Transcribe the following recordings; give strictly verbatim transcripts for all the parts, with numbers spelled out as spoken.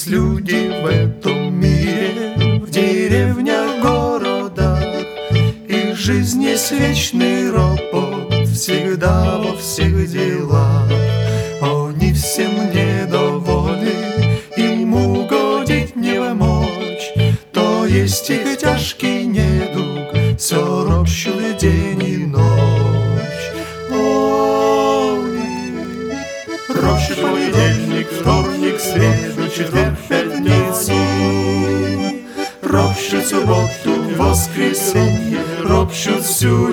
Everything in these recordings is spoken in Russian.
Есть люди в этом мире, в деревнях, городах, их жизнь есть вечный ропот, всегда во всех делах. Они всем недовольны, им угодить не помочь, то есть их тяжкий недуг, все ропщут день и ночь. Они ропщут понедельник, вторник, среду, четверг, пятницу, ропщут субботу, воскресенье, ропщут всю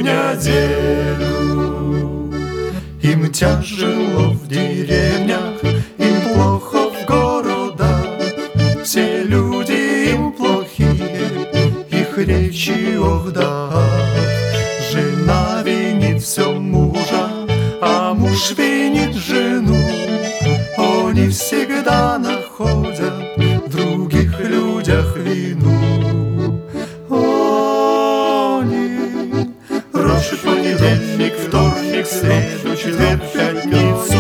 неделю. Им тяжело в деревнях, им плохо в городах, все люди им плохие, их речи ох да. Жена винит все мужа, а муж винит жену. Они всегда находят в других людях вину. Они ропщут понедельник, вторник, среду, четверг, пятницу,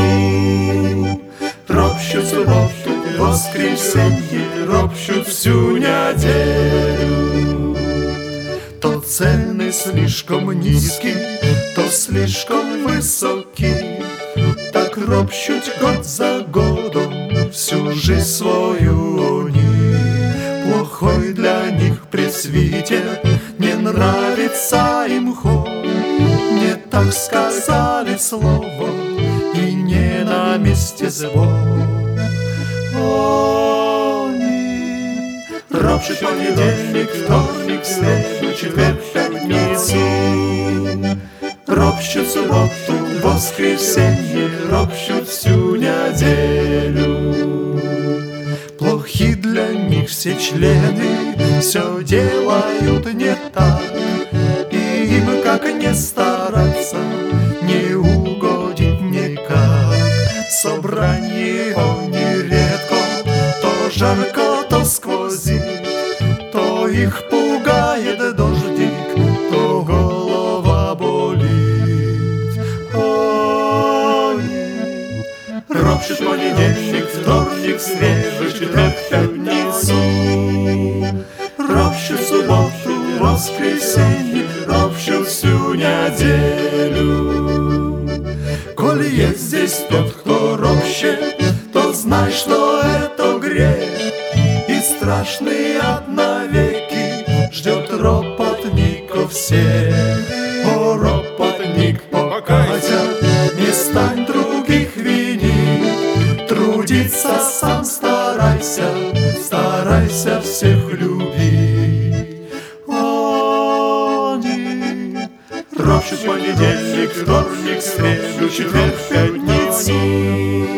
ропщут субботу, воскресенье, ропщут всю неделю. То цены слишком низкие, то слишком высокие, так ропщут год за годом всю жизнь свою они. Плохой для них пресвитер, не нравится им ход, не так сказали слово, и не на месте звон. Они ропщут понедельник, вторник, среду, четверг, пятницу, ропщут субботу, воскресенье, ропщут всю неделю. Плохи для них все члены, все делают не так, и им как не стараться, не угодить никак. Собрание они редко, то жарко, то сквозит, то их пугает дождик, то голова болит. Они ропщут понедельник, вторник, среду, четверг, пятницу, ропщут субботу, воскресенье, ропщут всю неделю. Коли есть здесь тот, кто ропщет, то знай, что это грех, и страшный ад навеки ждет ропотников всех. О, ропотник, покайся, не стань других винить, трудиться сам старайся, старайся всех любить. Они ропщут понедельник, вторник, среду, четверг, пятницу,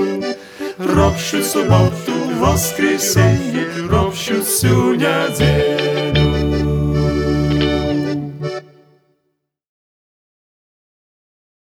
ропщут субботу, воскресенье, ропщут всю неделю.